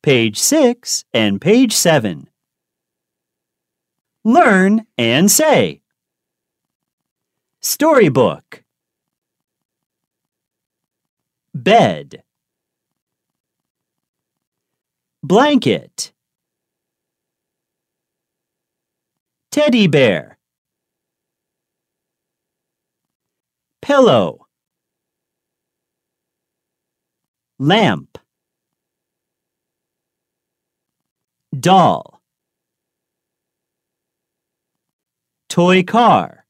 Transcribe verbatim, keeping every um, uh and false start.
page six and page seven. Learn and say. Storybook. Bed. Blanket. Teddy bear. Pillow. Lamp. Doll. Toy car.